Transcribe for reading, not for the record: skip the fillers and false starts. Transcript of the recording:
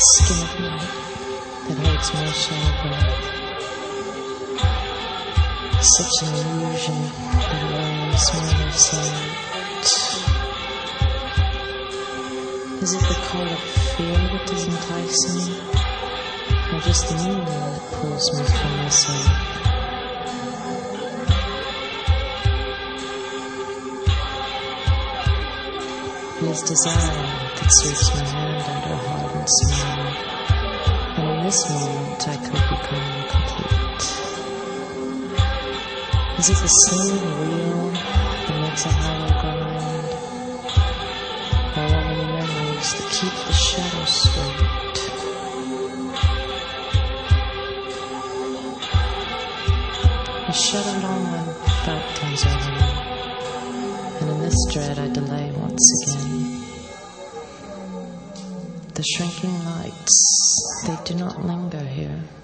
skin of night that holds my shadow. Such an illusion that wears my sight. Is it the call of fear that does entice me, or just the meaning that pulls me from myself? It is desire that sweeps my hand under a hardened smile, and in this moment I could become complete. Is it the slinging wheel that makes a hollow grind, or are many memories that keep the shadow straight? I shut it on when doubt comes over me, and in this dread I delay once again. The shrinking lights, they do not linger here.